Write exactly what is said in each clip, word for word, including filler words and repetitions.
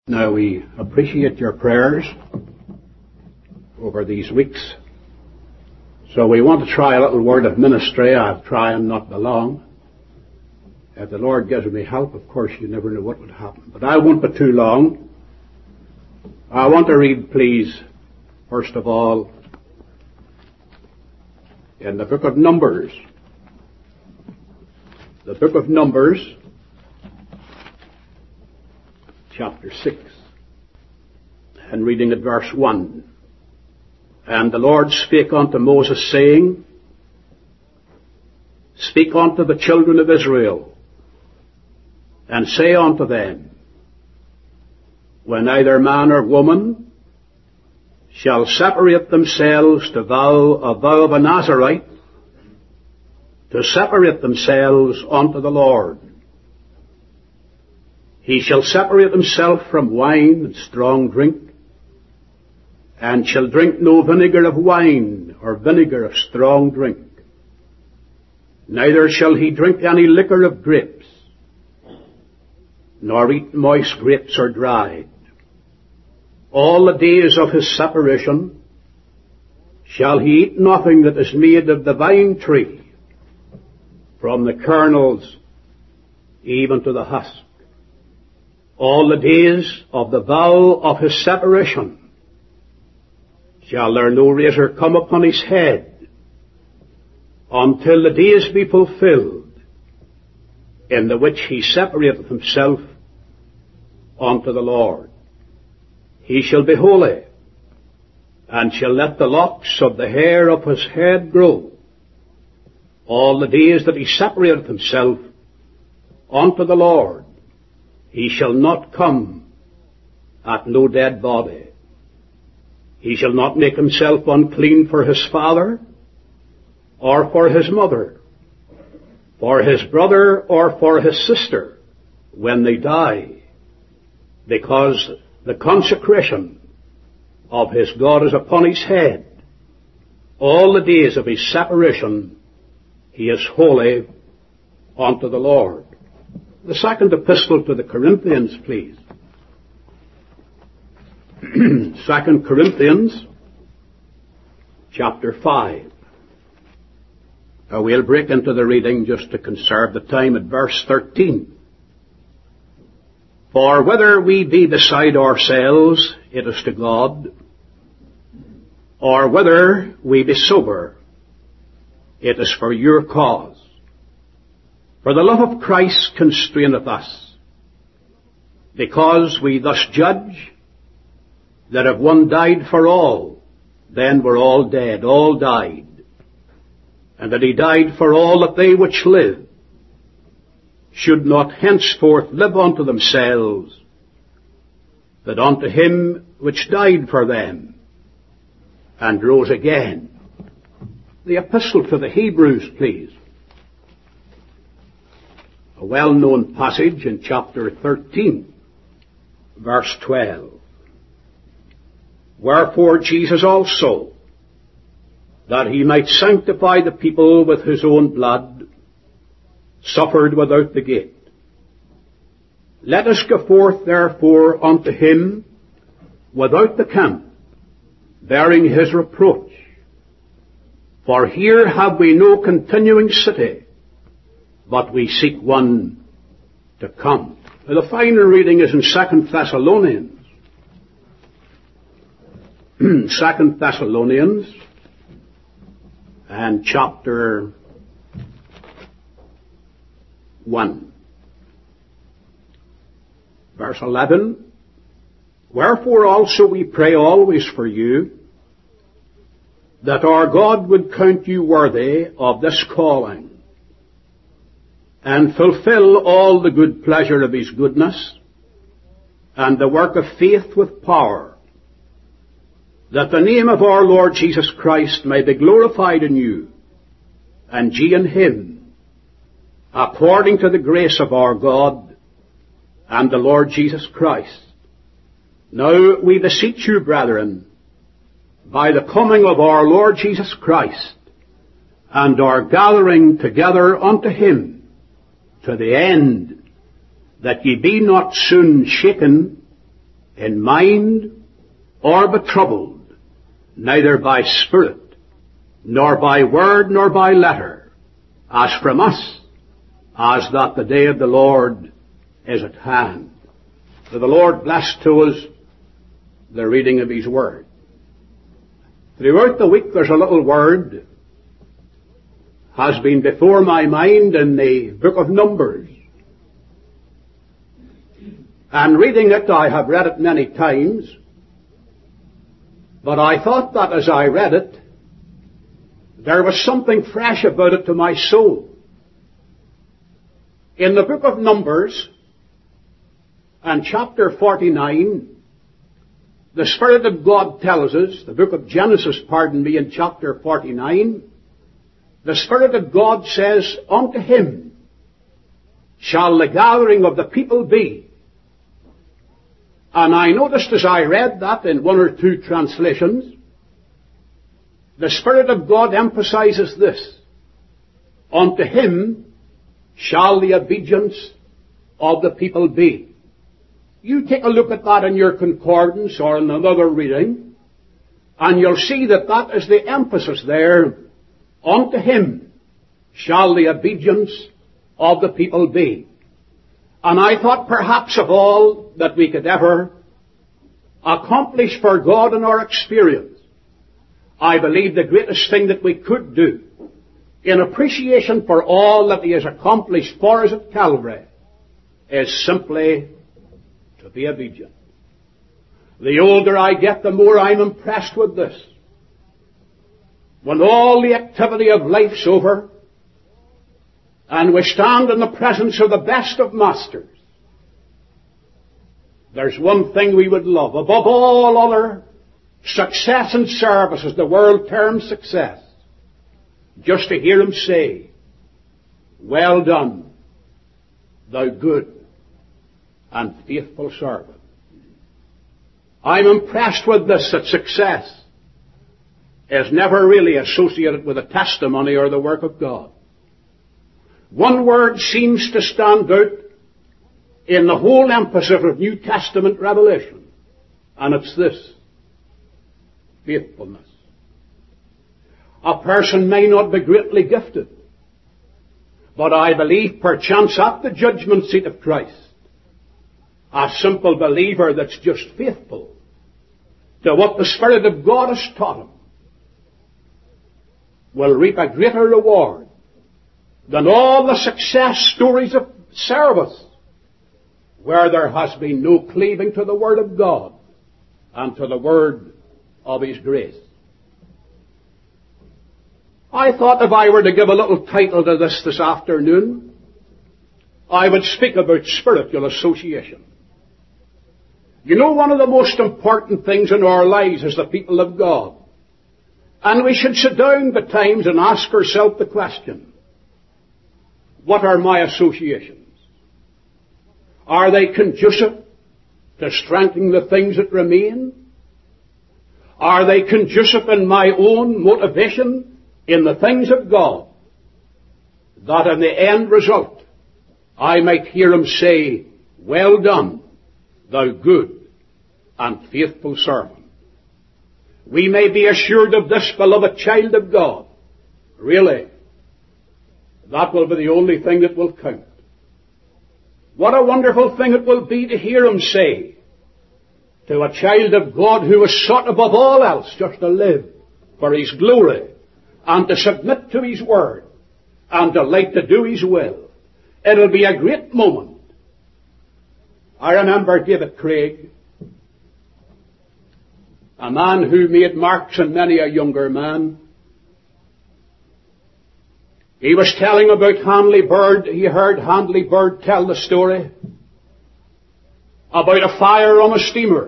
Now, we appreciate your prayers over these weeks. So we want to try a little word of ministry. I'll try and not be long. If the Lord gives me help, of course, you never know what would happen. But I won't be too long. I want to read, please, first of all, in the book of Numbers. The book of Numbers, chapter six, and reading at verse one. And the Lord spake unto Moses, saying, Speak unto the children of Israel, and say unto them, When either man or woman shall separate themselves to vow a vow of a Nazarite, to separate themselves unto the Lord, he shall separate himself from wine and strong drink, and shall drink no vinegar of wine or vinegar of strong drink. Neither shall he drink any liquor of grapes, nor eat moist grapes or dried. All the days of his separation shall he eat nothing that is made of the vine tree, from the kernels even to the husk. All the days of the vow of his separation shall there no razor come upon his head, until the days be fulfilled, in the which he separateth himself unto the Lord. He shall be holy, and shall let the locks of the hair of his head grow, all the days that he separateth himself unto the Lord. He shall not come at no dead body. He shall not make himself unclean for his father, or for his mother, for his brother, or for his sister, when they die, because the consecration of his God is upon his head. All the days of his separation he is holy unto the Lord. The second epistle to the Corinthians, please. Second Corinthians, chapter five. Uh, we'll break into the reading just to conserve the time at verse thirteen. For whether we be beside ourselves, it is to God, or whether we be sober, it is for your cause. For the love of Christ constraineth us, because we thus judge, that if one died for all, then were all dead, all died, and that he died for all, that they which live should not henceforth live unto themselves, but unto him which died for them, and rose again. The epistle to the Hebrews, please. A well-known passage in chapter thirteen, verse twelve. Wherefore Jesus also, that he might sanctify the people with his own blood, suffered without the gate. Let us go forth therefore unto him without the camp, bearing his reproach. For here have we no continuing city, but we seek one to come. Now, the final reading is in Second Thessalonians. Second Thessalonians, and chapter one, verse eleven. Wherefore also we pray always for you, that our God would count you worthy of this calling, and fulfill all the good pleasure of his goodness, and the work of faith with power, that the name of our Lord Jesus Christ may be glorified in you, and ye in him, according to the grace of our God and the Lord Jesus Christ. Now we beseech you, brethren, by the coming of our Lord Jesus Christ, and our gathering together unto him, to the end that ye be not soon shaken in mind or be troubled, neither by spirit, nor by word, nor by letter, as from us, as that the day of the Lord is at hand. So the Lord bless to us the reading of His Word. Throughout the week there's a little word has been before my mind in the book of Numbers. And reading it, I have read it many times, but I thought that as I read it, there was something fresh about it to my soul. In the book of Numbers, and chapter forty-nine, the Spirit of God tells us, the book of Genesis, pardon me, in chapter forty-nine, the Spirit of God says, unto him shall the gathering of the people be. And I noticed as I read that in one or two translations, the Spirit of God emphasizes this, unto him shall the obedience of the people be. You take a look at that in your concordance or in another reading, and you'll see that that is the emphasis there. Unto him shall the obedience of the people be. And I thought perhaps of all that we could ever accomplish for God in our experience, I believe the greatest thing that we could do in appreciation for all that He has accomplished for us at Calvary is simply to be obedient. The older I get, the more I'm impressed with this. When all the activity of life's over, and we stand in the presence of the best of masters, there's one thing we would love above all other success and service, as the world terms success, just to hear Him say, well done, thou good and faithful servant. I'm impressed with this, that success is never really associated with a testimony or the work of God. One word seems to stand out in the whole emphasis of New Testament revelation, and it's this: faithfulness. A person may not be greatly gifted, but I believe perchance at the judgment seat of Christ, a simple believer that's just faithful to what the Spirit of God has taught him will reap a greater reward than all the success stories of service where there has been no cleaving to the Word of God and to the Word of His grace. I thought if I were to give a little title to this this afternoon, I would speak about spiritual association. You know, one of the most important things in our lives as the people of God, and we should sit down by times and ask ourselves the question, what are my associations? Are they conducive to strengthening the things that remain? Are they conducive in my own motivation in the things of God, that in the end result I might hear Him say, well done, thou good and faithful servant? We may be assured of this, beloved child of God. Really, that will be the only thing that will count. What a wonderful thing it will be to hear Him say to a child of God who has sought above all else just to live for His glory and to submit to His Word and to like to do His will. It'll be a great moment. I remember David Craig, a man who made marks in many a younger man. He was telling about Hanley Bird. He heard Hanley Bird tell the story about a fire on a steamer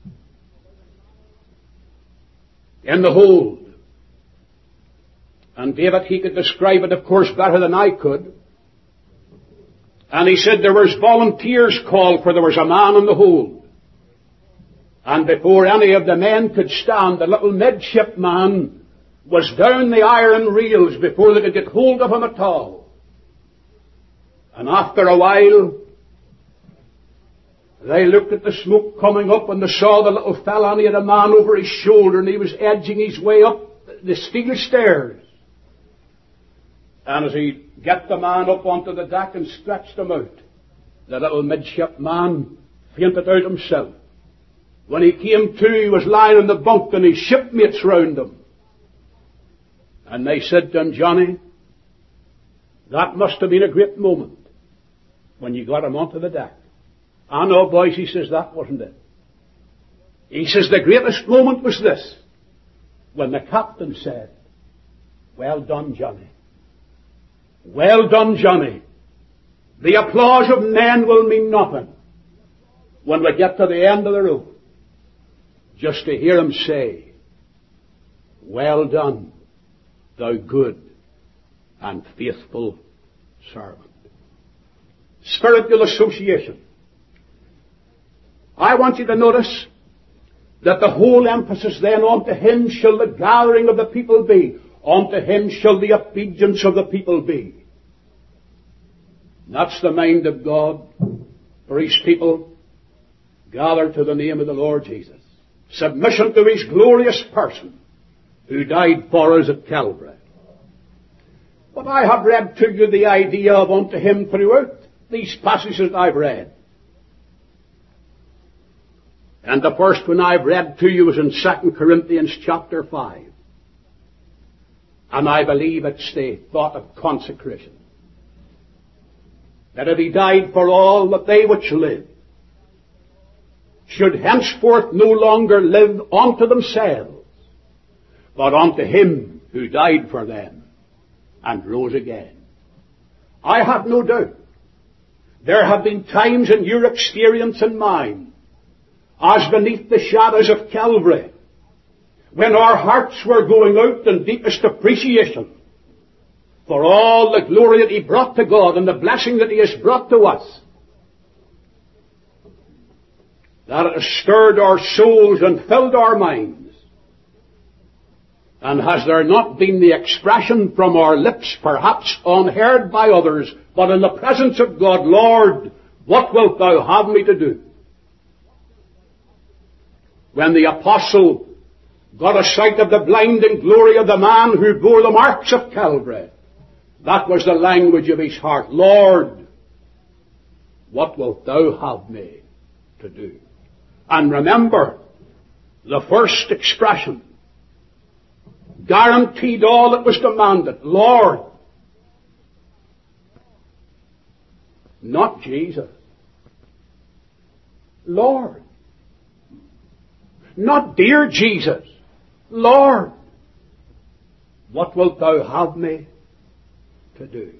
in the hold. And David, he could describe it, of course, better than I could. And he said there was volunteers called, for there was a man in the hold. And before any of the men could stand, the little midshipman was down the iron rails before they could get hold of him at all. And after a while, They looked at the smoke coming up, and they saw the little fella, and he had a man over his shoulder, and he was edging his way up the steel stairs. And as he got the man up onto the deck and stretched him out, the little midshipman fainted out himself. When he came to, he was lying in the bunk, and his shipmates round him. And they said to him, Johnny, that must have been a great moment when you got him onto the deck. I know, boys, he says, that wasn't it. He says, the greatest moment was this, when the captain said, well done, Johnny. Well done, Johnny. The applause of men will mean nothing when we get to the end of the road. Just to hear him say, well done, thou good and faithful servant. Spiritual association. I want you to notice that the whole emphasis then, unto him shall the gathering of the people be, unto him shall the obedience of the people be. That's the mind of God for his people gathered to the name of the Lord Jesus. Submission to his glorious person who died for us at Calvary. But I have read to you the idea of unto him throughout these passages I've read. And the first one I've read to you is in Second Corinthians chapter five. And I believe it's the thought of consecration. That if he died for all, that they which live should henceforth no longer live unto themselves, but unto him who died for them and rose again. I have no doubt there have been times in your experience and mine, as beneath the shadows of Calvary, when our hearts were going out in deepest appreciation for all the glory that he brought to God and the blessing that he has brought to us, that it has stirred our souls and filled our minds. And has there not been the expression from our lips, perhaps unheard by others, but in the presence of God, Lord, what wilt thou have me to do? When the apostle got a sight of the blinding glory of the man who bore the marks of Calvary, that was the language of his heart. Lord, what wilt thou have me to do? And remember, the first expression guaranteed all that was demanded. Lord, not Jesus. Lord. Not dear Jesus. Lord, what wilt thou have me to do?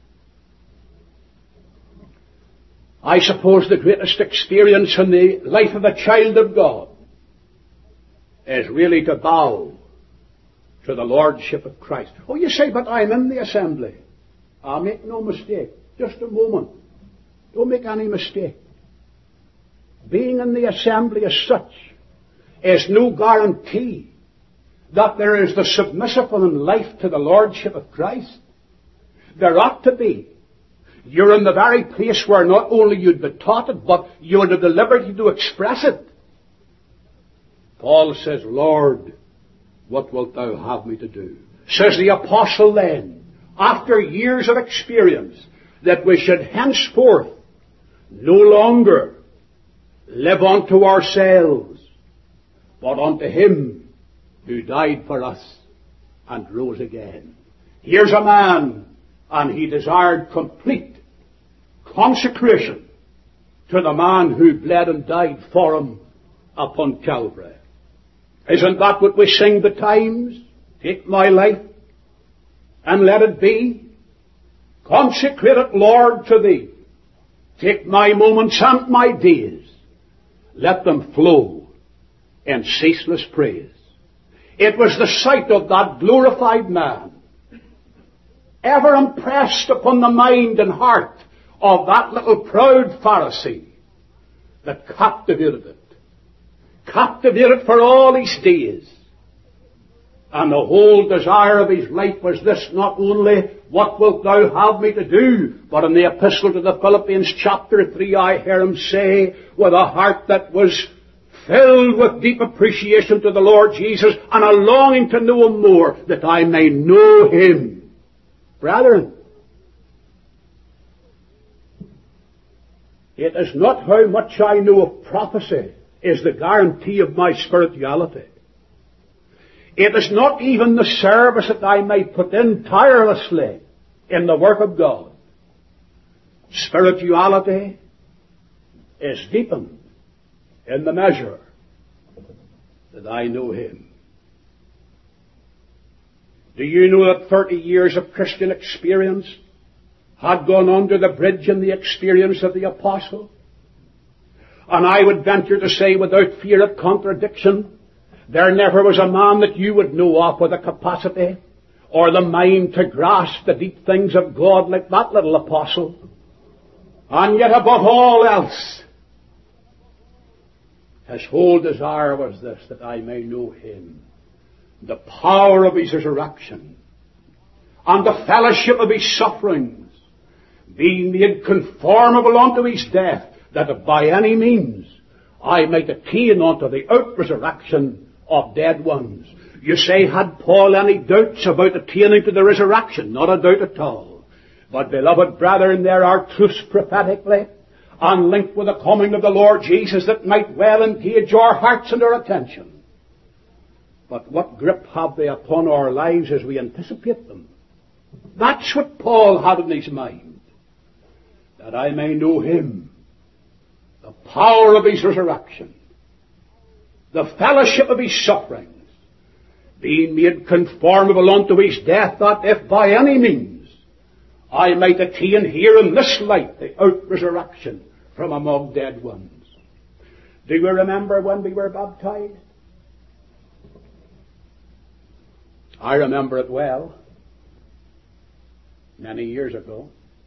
I suppose the greatest experience in the life of a child of God is really to bow to the Lordship of Christ. Oh, you say, but I'm in the assembly. Ah, make no mistake. Just a moment. Don't make any mistake. Being in the assembly as such is no guarantee that there is the submissive in life to the Lordship of Christ. There ought to be. You're in the very place where not only you'd be taught it, but you would have the liberty to express it. Paul says, Lord, what wilt thou have me to do? Says the apostle then, after years of experience, that we should henceforth no longer live unto ourselves, but unto him who died for us and rose again. Here's a man, and he desired complete consecration to the man who bled and died for him upon Calvary. Isn't that what we sing betimes? Take my life and let it be. Consecrate it, Lord, to thee. Take my moments and my days. Let them flow in ceaseless praise. It was the sight of that glorified man, ever impressed upon the mind and heart of that little proud Pharisee, that captivated it. Captivated for all his days. And the whole desire of his life was this, not only What wilt thou have me to do? But in the epistle to the Philippians chapter three, I hear him say, with a heart that was filled with deep appreciation to the Lord Jesus and a longing to know him more, that I may know him. Brethren, it is not how much I know of prophecy is the guarantee of my spirituality. It is not even the service that I may put in tirelessly in the work of God. Spirituality is deepened in the measure that I know him. Do you know that thirty years of Christian experience had gone under the bridge in the experience of the apostle? And I would venture to say, without fear of contradiction, there never was a man that you would know of with a capacity or the mind to grasp the deep things of God like that little apostle. And yet above all else, his whole desire was this, that I may know him, the power of his resurrection, and the fellowship of his sufferings, being made conformable unto his death, that if by any means I might attain unto the out-resurrection of dead ones. You say, had Paul any doubts about attaining to the resurrection? Not a doubt at all. But beloved brethren, there are truths prophetically and linked with the coming of the Lord Jesus that might well engage our hearts and our attention. But what grip have they upon our lives as we anticipate them? That's what Paul had in his mind. That I may know him, the power of his resurrection, the fellowship of his sufferings, being made conformable unto his death, that if by any means I might attain here in this life the out-resurrection from among dead ones. Do you remember when we were baptized? I remember it well, many years ago.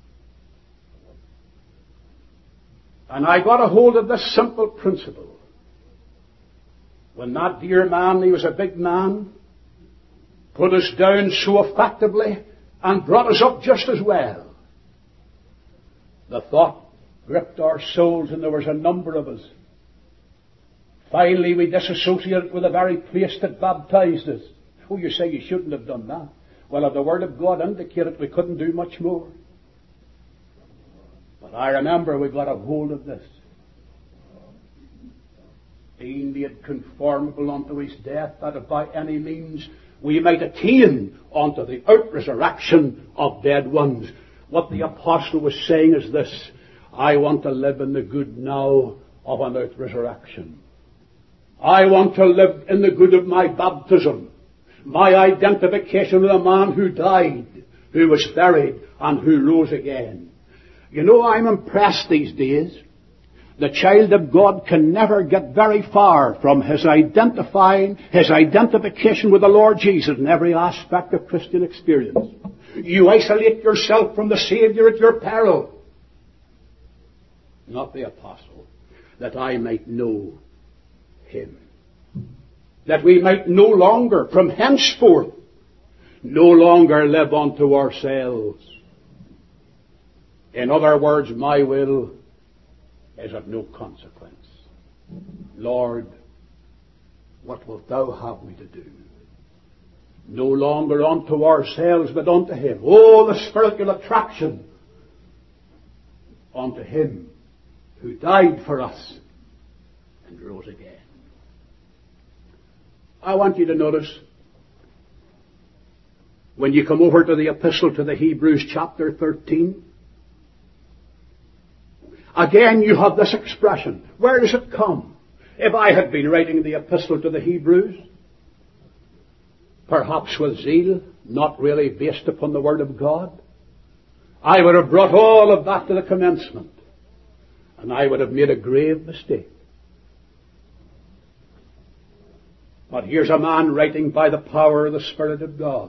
And I got a hold of this simple principle. When that dear man, he was a big man, put us down so effectively and brought us up just as well, the thought gripped our souls, and there was a number of us. Finally, we disassociated with the very place that baptized us. Oh, you say you shouldn't have done that. Well, if the Word of God indicated, we couldn't do much more. But I remember we got a hold of this. Being made conformable unto his death, that if by any means we might attain unto the out-resurrection of dead ones. What the apostle was saying is this: I want to live in the good now of an out-resurrection. I want to live in the good of my baptism, my identification with a man who died, who was buried, and who rose again. You know, I'm impressed these days. The child of God can never get very far from his identifying, his identification with the Lord Jesus in every aspect of Christian experience. You isolate yourself from the Savior at your peril. Not the apostle. That I might know him. That we might no longer, from henceforth, no longer live unto ourselves. In other words, my will is of no consequence. Lord, what wilt thou have me to do? No longer unto ourselves, but unto him. Oh, the spiritual attraction unto him who died for us and rose again. I want you to notice, when you come over to the epistle to the Hebrews chapter thirteen, again you have this expression. Where does it come? If I had been writing the epistle to the Hebrews, perhaps with zeal, not really based upon the Word of God, I would have brought all of that to the commencement, and I would have made a grave mistake. But here's a man writing by the power of the Spirit of God.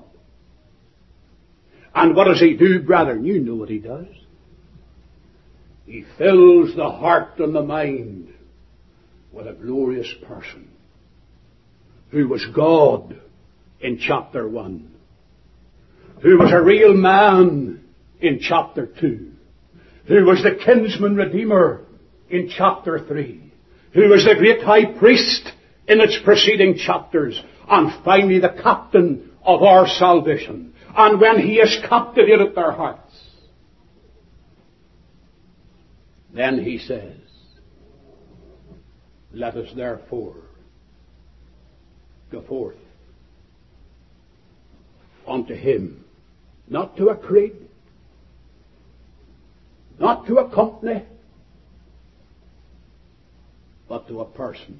And what does he do, brethren? You know what he does. He fills the heart and the mind with a glorious person who was God in chapter one, who was a real man in chapter two, who was the kinsman redeemer in chapter three, who was the great high priest in its preceding chapters, and finally the captain of our salvation. And when he has captivated their hearts, then he says, let us therefore go forth unto him, not to a creed, not to a company, but to a person.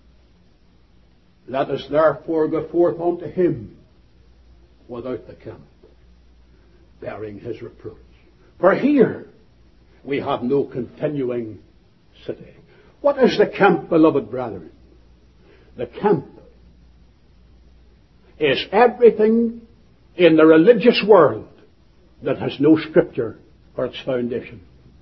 Let us therefore go forth unto him without the camp, bearing his reproach. For here we have no continuing city. What is the camp, beloved brethren? The camp is everything in the religious world that has no scripture for its foundation.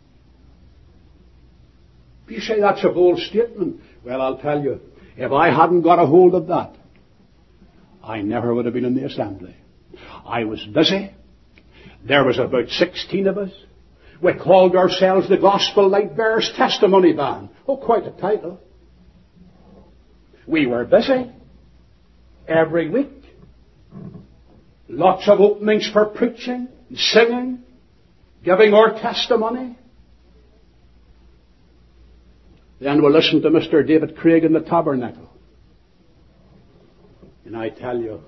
If you say that's a bold statement, well, I'll tell you, if I hadn't got a hold of that, I never would have been in the assembly. I was busy. There was about sixteen of us. We called ourselves the Gospel Light Bearers Testimony Band. Oh, quite a title. We were busy every week. Lots of openings for preaching, singing, giving our testimony. Then we'll listen to Mister David Craig in the Tabernacle. And I tell you,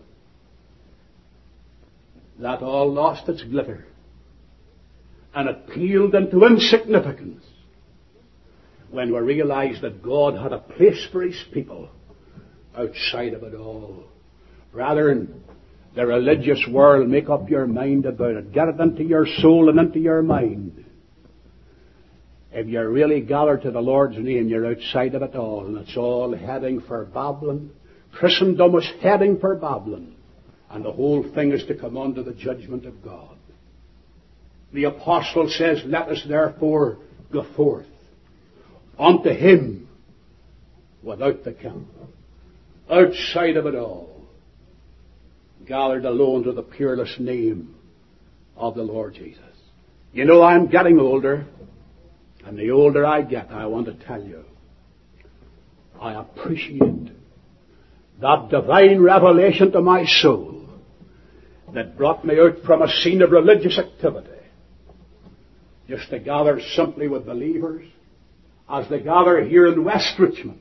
that all lost its glitter. And it peeled into insignificance when we realized that God had a place for his people outside of it all. Brethren, the religious world, make up your mind about it. Get it into your soul and into your mind. If you're really gathered to the Lord's name, you're outside of it all, and it's all heading for Babylon. Christendom is heading for Babylon, and the whole thing is to come under the judgment of God. The apostle says, let us therefore go forth unto him without the camp, outside of it all, gathered alone to the peerless name of the Lord Jesus. You know, I'm getting older, and the older I get, I want to tell you, I appreciate that divine revelation to my soul that brought me out from a scene of religious activity, just to gather simply with believers, as they gather here in West Richmond,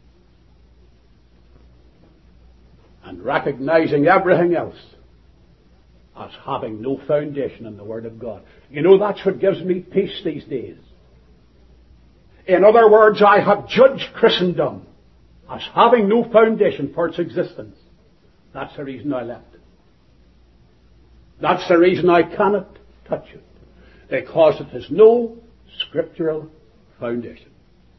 and recognizing everything else as having no foundation in the Word of God. You know, that's what gives me peace these days. In other words, I have judged Christendom as having no foundation for its existence. That's the reason I left it. That's the reason I cannot touch it. Because it has no scriptural foundation.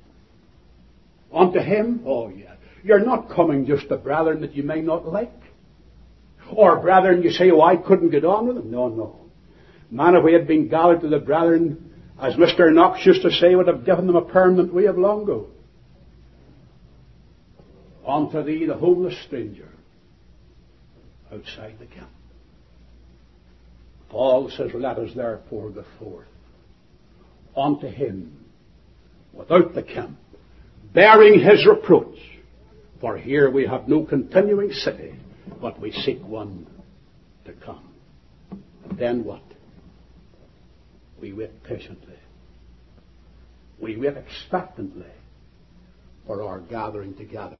Unto him, oh yeah, you're not coming just to brethren that you may not like. Or brethren you say, oh, I couldn't get on with them. No, no. Man, if we had been gathered to the brethren, as Mister Knox used to say, would have given them a permanent way of long ago. Unto thee, the homeless stranger, outside the camp. Paul says, let us therefore go forth unto him without the camp, bearing his reproach. For here we have no continuing city, but we seek one to come. And then what? We wait patiently. We wait expectantly for our gathering together.